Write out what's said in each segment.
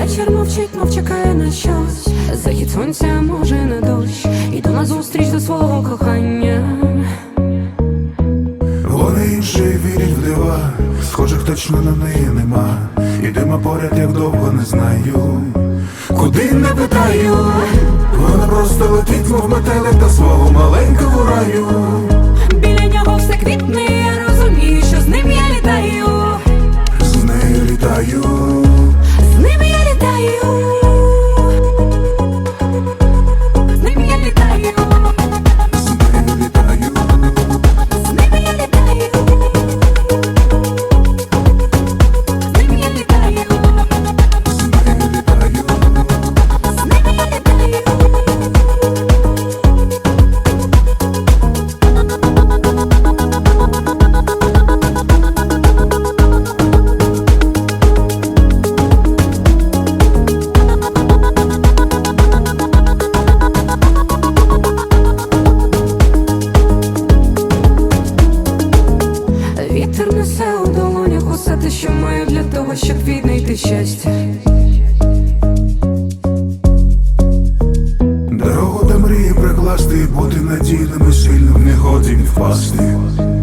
Вечір мовчить, мов чекає на щось. Захід сонця, може на дощ. Іду назустріч до свого кохання. Вони інші вірять в дива, схожих точно на неї нема. Ідемо поряд, як довго не знаю, куди не питаю. Вона просто летить, мов метелик до свого маленького раю. Біля нього все квітне, я розумію, що з ним я літаю. З нею літаю, з ним я літаю. З ним я літаю. з нею літаю, З ним я літаю. З ним я літаю. з нею літаю. З ним я літаю. Вітер несе у долонях усе те, що маю для того, щоб віднайти щастя. Дорогу до мрії прикласти і бути надійним і сильним, не годі впасти.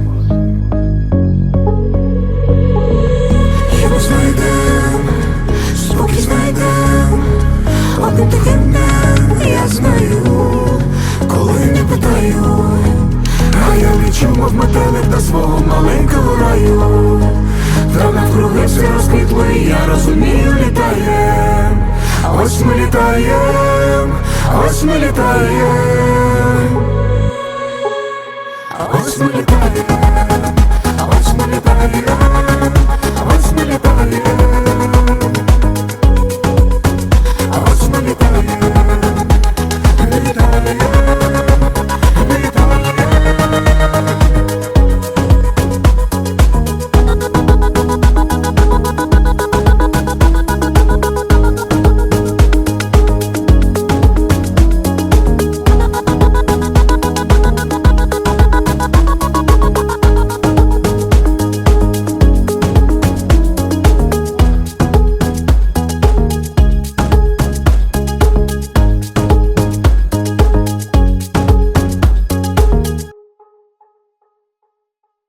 І ми знайдем, спокій знайдем, одним тихим днем, я знаю, коли не питаю, а я лічу, мов метелик до свого маленького раю. Та навкруги все розквітло, і я розумію, літаєм. Ось ми літаєм, ось ми літаєм. Ось ми літаєм, ось ми літаєм.